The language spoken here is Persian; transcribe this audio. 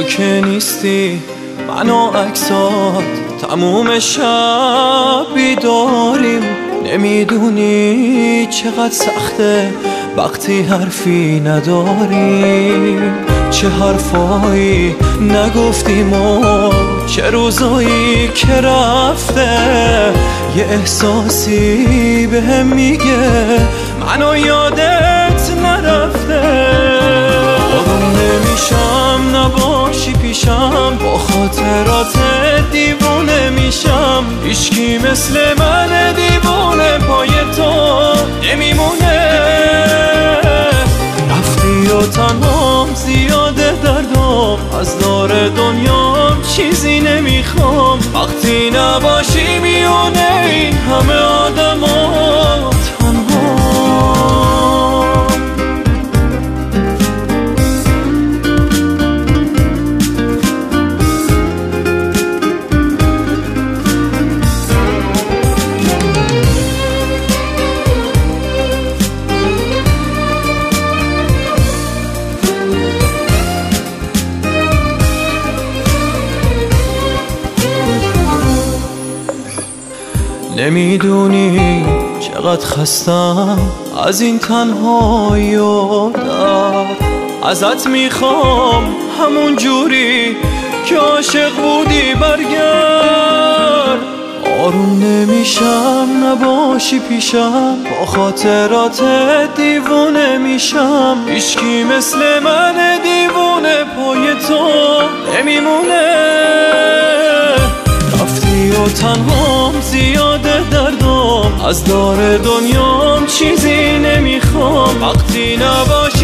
تو که نیستی من و عکسات تموم شب بیداریم. نمیدونی چقدر سخته وقتی حرفی نداریم. چه حرفایی نگفتیم و چه روزایی که رفته. یه احساسی بهم میگه منو یادت نرفته. آروم نمیشم نباشی پیشم، با خاطرات دیوونه میشم. هیچکی مثل من دیوونه پای تو نمیمونه. رفتی و تنهام زیاده دردم، از دار دنیام چیزی نمیخوام. وقتی نباشی میونه این همه آدم ها تنها. نمیدونی چقدر خستم از این تنهایی و درد. ازت میخوام همون جوری که عاشق بودی برگرد. آروم نمیشم نباشی پیشم، با خاطرات دیوونه میشم. هیچکی مثل من دیوونه پای تو نمیمونه. رفتی و تنهام زیاده دردم، از دار دنیام چیزی نمیخوام. وقتی نباشی